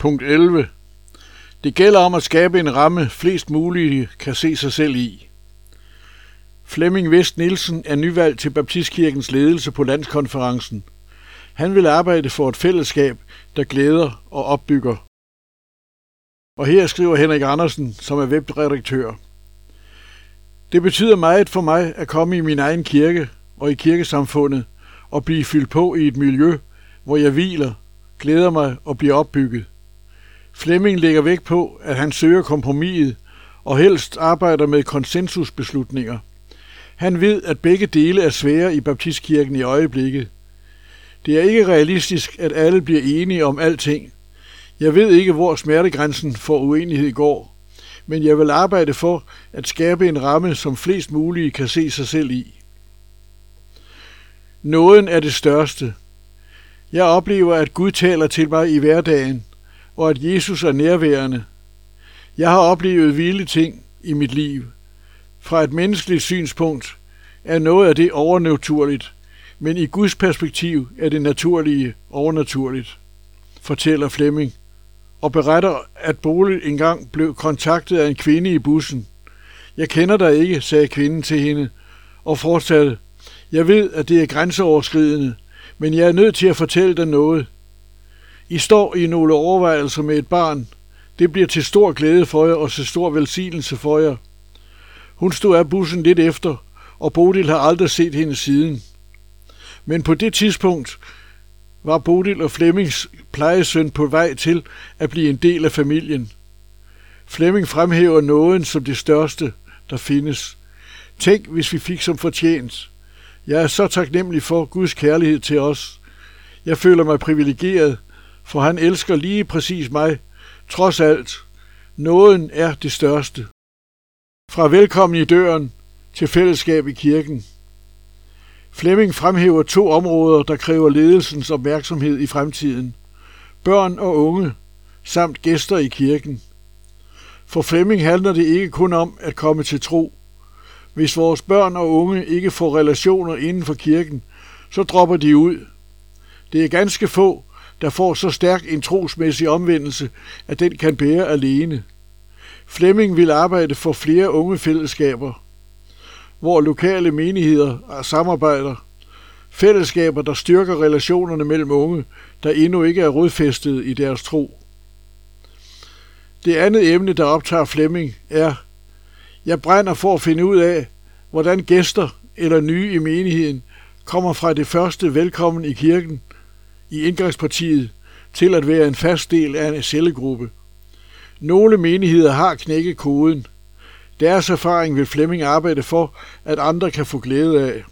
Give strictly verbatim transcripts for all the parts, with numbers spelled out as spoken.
Punkt elleve. Det gælder om at skabe en ramme, flest mulige kan se sig selv i. Flemming Vest Nielsen er nyvalgt til Baptistkirkens ledelse på landskonferencen. Han vil arbejde for et fællesskab, der glæder og opbygger. Og her skriver Henrik Andersen, som er webredaktør. Det betyder meget for mig at komme i min egen kirke og i kirkesamfundet og blive fyldt på i et miljø, hvor jeg hviler, glæder mig og bliver opbygget. Flemming lægger vægt på, at han søger kompromiset og helst arbejder med konsensusbeslutninger. Han ved, at begge dele er svære i Baptistkirken i øjeblikket. Det er ikke realistisk, at alle bliver enige om alting. Jeg ved ikke, hvor smertegrænsen for uenighed går, men jeg vil arbejde for at skabe en ramme, som flest mulige kan se sig selv i. Nåden er det største. Jeg oplever, at Gud taler til mig i hverdagen, og at Jesus er nærværende. Jeg har oplevet vilde ting i mit liv. Fra et menneskeligt synspunkt er noget af det overnaturligt, men i Guds perspektiv er det naturlige overnaturligt, fortæller Flemming, og beretter, at Bodil engang blev kontaktet af en kvinde i bussen. Jeg kender dig ikke, sagde kvinden til hende, og fortsatte, jeg ved, at det er grænseoverskridende, men jeg er nødt til at fortælle dig noget. I står i nogle overvejelser med et barn. Det bliver til stor glæde for jer og til stor velsignelse for jer. Hun stod af bussen lidt efter, og Bodil har aldrig set hende siden. Men på det tidspunkt var Bodil og Flemmings plejesøn på vej til at blive en del af familien. Flemming fremhæver nåden som det største, der findes. Tænk, hvis vi fik som fortjent. Jeg er så taknemmelig for Guds kærlighed til os. Jeg føler mig privilegeret, for han elsker lige præcis mig. Trods alt, nåden er det største. Fra velkommen i døren til fællesskab i kirken. Flemming fremhæver to områder, der kræver ledelsens opmærksomhed i fremtiden. Børn og unge, samt gæster i kirken. For Flemming handler det ikke kun om at komme til tro. Hvis vores børn og unge ikke får relationer inden for kirken, så dropper de ud. Det er ganske få, der får så stærk en trosmæssig omvendelse, at den kan bære alene. Flemming vil arbejde for flere unge fællesskaber, hvor lokale menigheder samarbejder. Fællesskaber, der styrker relationerne mellem unge, der endnu ikke er rodfæstet i deres tro. Det andet emne, der optager Flemming, er, jeg brænder for at finde ud af, hvordan gæster eller nye i menigheden kommer fra det første velkommen i kirken, i indgangspartiet, til at være en fast del af en cellegruppe. Nogle menigheder har knækket koden. Deres erfaring vil Flemming arbejde for, at andre kan få glæde af.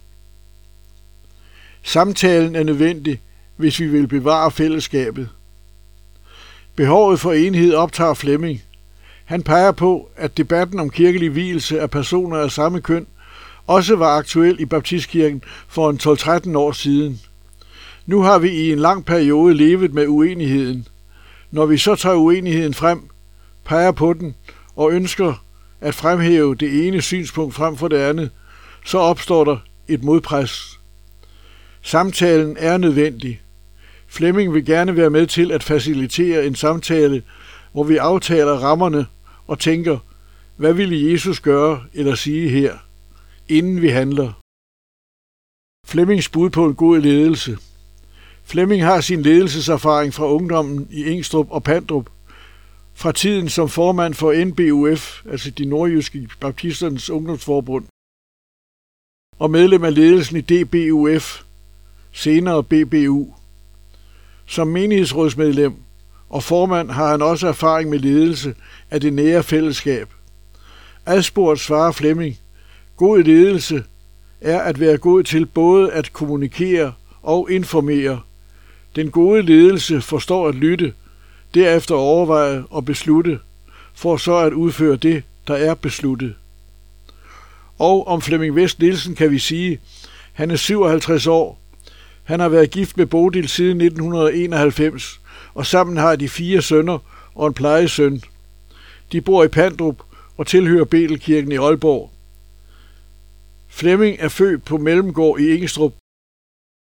Samtalen er nødvendig, hvis vi vil bevare fællesskabet. Behovet for enhed optager Flemming. Han peger på, at debatten om kirkelig vielse af personer af samme køn også var aktuel i Baptistkirken for en tolv tretten år siden. Nu har vi i en lang periode levet med uenigheden. Når vi så tager uenigheden frem, peger på den og ønsker at fremhæve det ene synspunkt frem for det andet, så opstår der et modpres. Samtalen er nødvendig. Flemming vil gerne være med til at facilitere en samtale, hvor vi aftaler rammerne og tænker, hvad ville Jesus gøre eller sige her, inden vi handler. Flemmings bud på en god ledelse. Flemming har sin ledelseserfaring fra ungdommen i Ingstrup og Pandrup, fra tiden som formand for N B U F, altså de nordjyske baptisternes ungdomsforbund, og medlem af ledelsen i D B U F, senere B B U. Som menighedsrådsmedlem og formand har han også erfaring med ledelse af det nære fællesskab. Adspurgt svarer Flemming, god ledelse er at være god til både at kommunikere og informere. Den gode ledelse forstår at lytte, derefter overveje og beslutte, for så at udføre det, der er besluttet. Og om Flemming Vest Nielsen kan vi sige, han er syvoghalvtreds år. Han har været gift med Bodil siden nitten enoghalvfems, og sammen har de fire sønner og en plejesøn. De bor i Pandrup og tilhører Betelkirken i Aalborg. Flemming er født på Mellemgård i Ingstrup,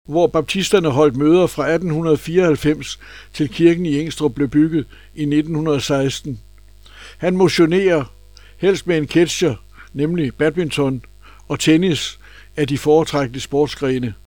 hvor baptisterne holdt møder fra atten fireoghalvfems til kirken i Engstrup blev bygget i nitten seksten. Han motionerer, helst med en catcher, nemlig badminton, og tennis er de foretrækkede sportsgrene.